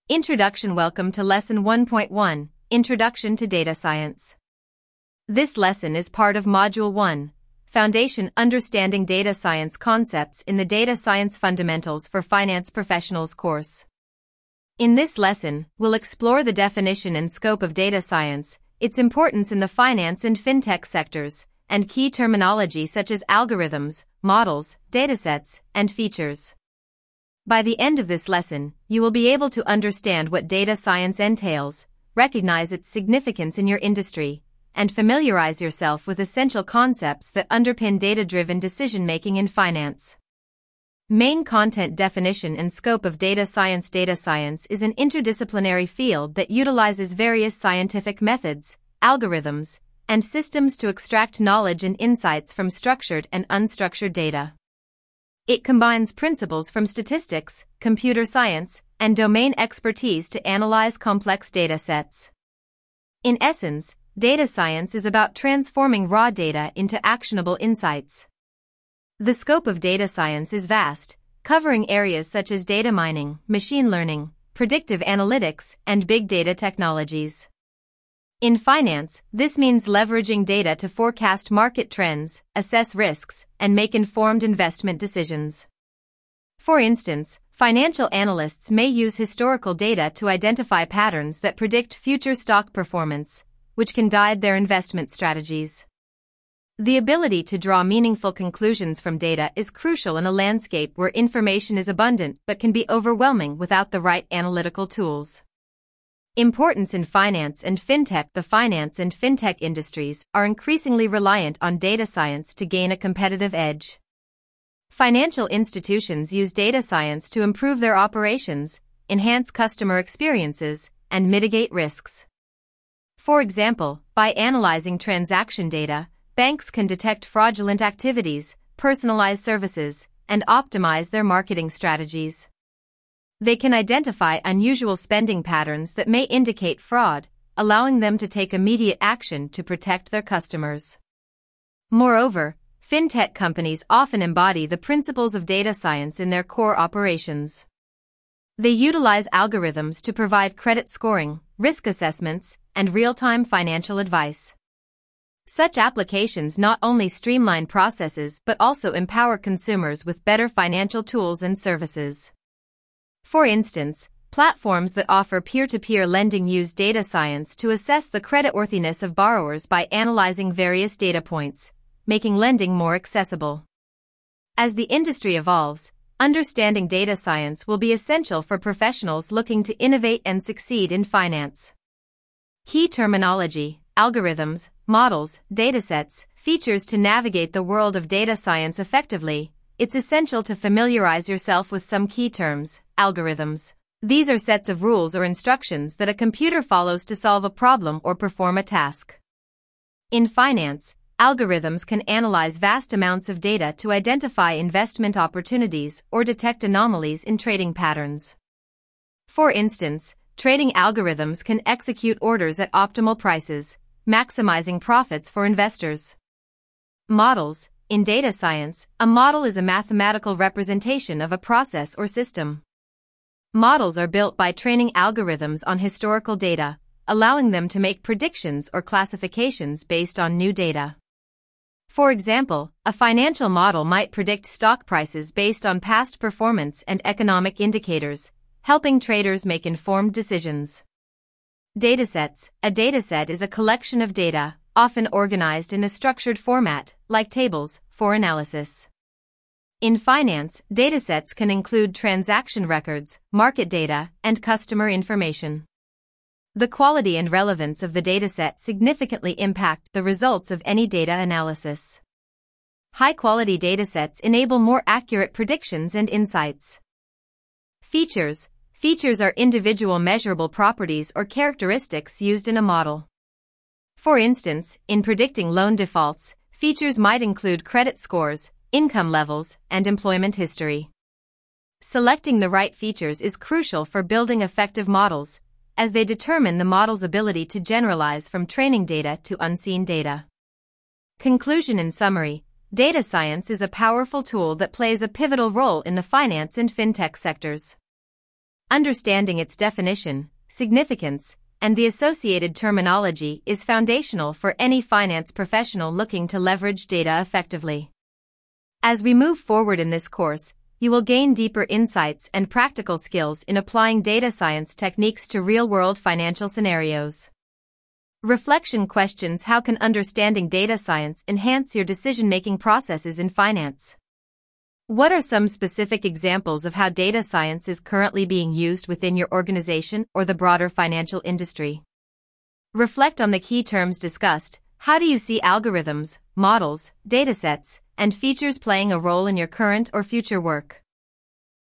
Introduction. Welcome to Lesson 1.1, Introduction to Data Science. This lesson is part of Module 1, Foundation Understanding Data Science Concepts in the Data Science Fundamentals for Finance Professionals course. In this lesson, we'll explore the definition and scope of data science, its importance in the finance and fintech sectors, and key terminology such as algorithms, models, datasets, and features. By the end of this lesson, you will be able to understand what data science entails, recognize its significance in your industry, and familiarize yourself with essential concepts that underpin data-driven decision-making in finance. Main content definition and scope of data science. Data science is an interdisciplinary field that utilizes various scientific methods, algorithms, and systems to extract knowledge and insights from structured and unstructured data. It combines principles from statistics, computer science, and domain expertise to analyze complex data sets. In essence, data science is about transforming raw data into actionable insights. The scope of data science is vast, covering areas such as data mining, machine learning, predictive analytics, and big data technologies. In finance, this means leveraging data to forecast market trends, assess risks, and make informed investment decisions. For instance, financial analysts may use historical data to identify patterns that predict future stock performance, which can guide their investment strategies. The ability to draw meaningful conclusions from data is crucial in a landscape where information is abundant but can be overwhelming without the right analytical tools. Importance in finance and fintech. The finance and fintech industries are increasingly reliant on data science to gain a competitive edge. Financial institutions use data science to improve their operations, enhance customer experiences, and mitigate risks. For example, by analyzing transaction data, banks can detect fraudulent activities, personalize services, and optimize their marketing strategies. They can identify unusual spending patterns that may indicate fraud, allowing them to take immediate action to protect their customers. Moreover, fintech companies often embody the principles of data science in their core operations. They utilize algorithms to provide credit scoring, risk assessments, and real-time financial advice. Such applications not only streamline processes but also empower consumers with better financial tools and services. For instance, platforms that offer peer-to-peer lending use data science to assess the creditworthiness of borrowers by analyzing various data points, making lending more accessible. As the industry evolves, understanding data science will be essential for professionals looking to innovate and succeed in finance. Key terminology, algorithms, models, datasets, features. To navigate the world of data science effectively, it's essential to familiarize yourself with some key terms. Algorithms. These are sets of rules or instructions that a computer follows to solve a problem or perform a task. In finance, algorithms can analyze vast amounts of data to identify investment opportunities or detect anomalies in trading patterns. For instance, trading algorithms can execute orders at optimal prices, maximizing profits for investors. Models. In data science, a model is a mathematical representation of a process or system. Models are built by training algorithms on historical data, allowing them to make predictions or classifications based on new data. For example, a financial model might predict stock prices based on past performance and economic indicators, helping traders make informed decisions. Datasets. A dataset is a collection of data, often organized in a structured format, like tables, for analysis. In finance, datasets can include transaction records, market data, and customer information. The quality and relevance of the dataset significantly impact the results of any data analysis. High-quality datasets enable more accurate predictions and insights. Features. Features are individual measurable properties or characteristics used in a model. For instance, in predicting loan defaults, features might include credit scores, income levels, and employment history. Selecting the right features is crucial for building effective models, as they determine the model's ability to generalize from training data to unseen data. Conclusion. In summary, data science is a powerful tool that plays a pivotal role in the finance and fintech sectors. Understanding its definition, significance, and the associated terminology is foundational for any finance professional looking to leverage data effectively. As we move forward in this course, you will gain deeper insights and practical skills in applying data science techniques to real-world financial scenarios. Reflection questions: how can understanding data science enhance your decision-making processes in finance? What are some specific examples of how data science is currently being used within your organization or the broader financial industry? Reflect on the key terms discussed. How do you see algorithms, models, datasets, and features playing a role in your current or future work?